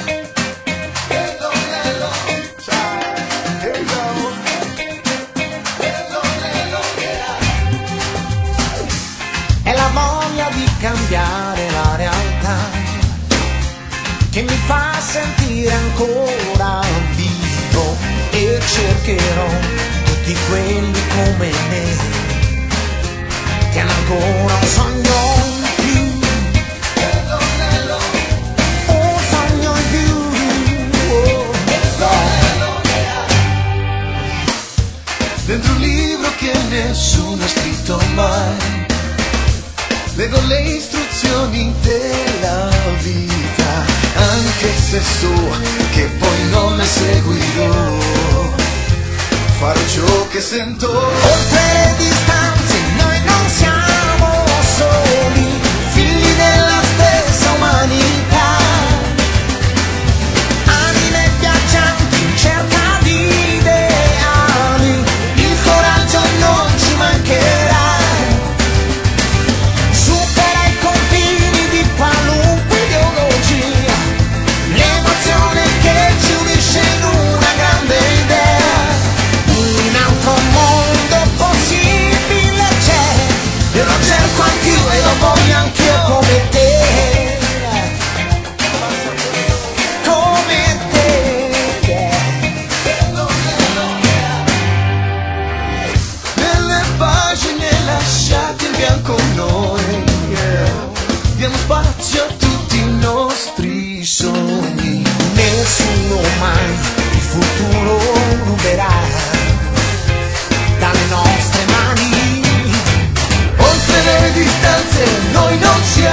Hello, hello, ciao. Hello. Hello, hello, yeah. È la voglia di cambiare la realtà che mi fa sentire ancora vivo, e cercherò tutti quelli come me che hanno ancora un sogno in più. Hello, hello. Un sogno in più. Hello, hello, yeah. Dentro un libro che nessuno ha scritto mai, leggo le istruzioni della vita, anche se so che poi non le seguirò. Farò ciò che sento. Oltre le distanze noi non siamo soli, figli della stessa umanità, anime viaggianti in cerca di ideali, il coraggio non ci mancherà, supera i confini di qualunque ideologia, l'emozione che ci unisce in una grande idea. Un altro mondo possibile c'è, e lo cerco anch'io e lo voglio anch'io come te. Come te, yeah. Nelle pagine lasciate in bianco noi, yeah, diamo spazio a tutti i nostri sogni. Nessuno mai il futuro ruberà dalle nostre mani. Oltre le distanze noi non siamo